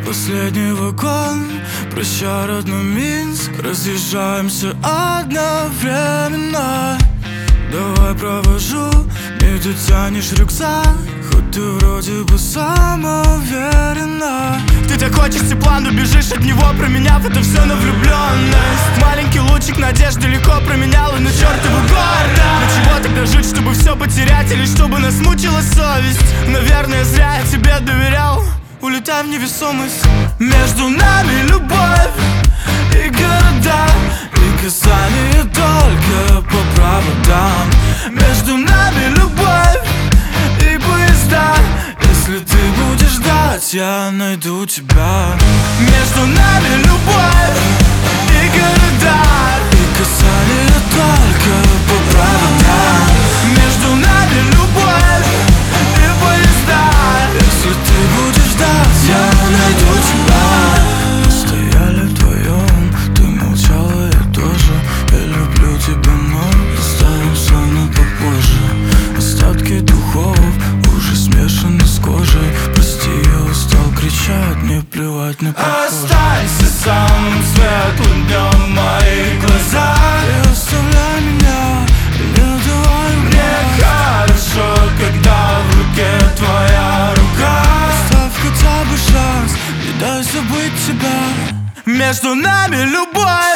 последний вагон. Прощай, родной Минск, разъезжаемся одновременно. Давай провожу, не ты тянешь рюкзак, хоть ты вроде бы самоуверена. Ты так хочешь тепла, но бежишь от него, променяв это все на влюбленность. Маленький лучик надежды легко променял и на чертову гордость. Для чего тогда жить, чтобы все потерять, или чтобы нас мучила совесть? Наверное, зря я тебе доверял. Улетай в невесомость. Между нами любовь и города, и касание только по проводам. Между нами любовь и поезда. Если ты будешь ждать, я найду тебя. Между нами любовь и города, и касание только по проводам. Между нами любовь и поезда. Если ты будешь ждать, я найду тебя. Мы стояли вдвоем, ты молчала, я тоже. Я люблю тебя, но оставим все на попозже. Остатки духов уже смешаны с кожей. Прости, я устал кричать, мне плевать на прохожих. Останься самым светлым днем в моих глазах. Не оставляй меня, не давай Мне хорошо, когда в руке твоя рука. Оставь хотя бы шанс, не дай забыть тебя. Между нами любовь